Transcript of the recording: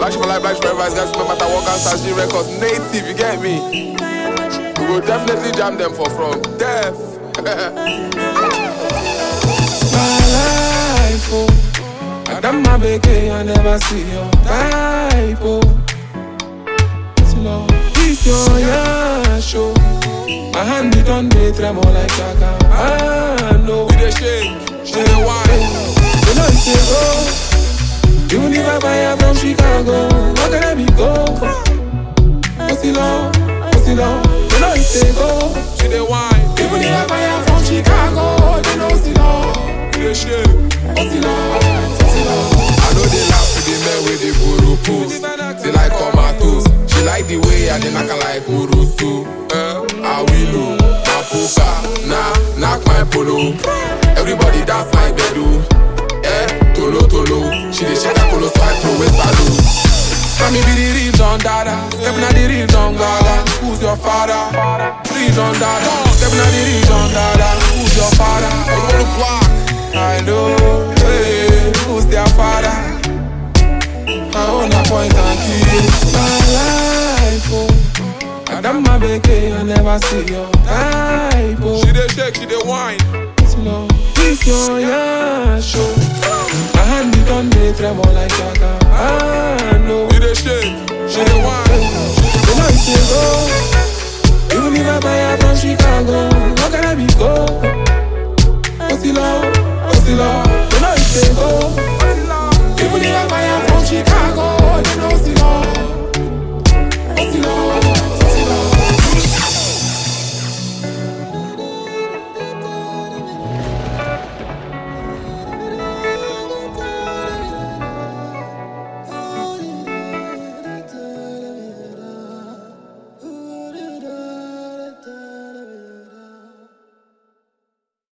Black for life, black forever. Guys, remember that walk outside G Records. Native, you get me? We will definitely jam them for from death. My life, oh, I done my baby, I never see your type, oh. If you're your show, my hand it on the tremor like Chaka. I know. We the shake, she the wine. You know it's a go. Even if I buy her from Chicago, what can I be go? What's it long? What's it long? You know it's a go. She the wine. Even if I buy her from Chicago, you know it's long. We the shake. What's it long? What's it long? I know they laugh with the men with the guru pose. They like tomatoes. She like the way I dey knock her like Urusu. Awilu, Mapuka, knock my polo. Everybody dance like Bedu. Tolo tolo. She dey shake her polo so I throw it salute. Let me be the real Don Dada. Step na the real Don Dada. Who's your father? Real Don Dada. Step na the real Don Dada. Who's your father? I know. Hey, who's their father? I own a point and kill. My life, oh, I done my baby, I never see your type, oh. She dey shake, she dey wine. Slow. If you're your show, my hand it on the tremor like Chaka. I know. We dey shake, she dey wine. You know it's a go. Even if I buy her from Chicago, what can I be go?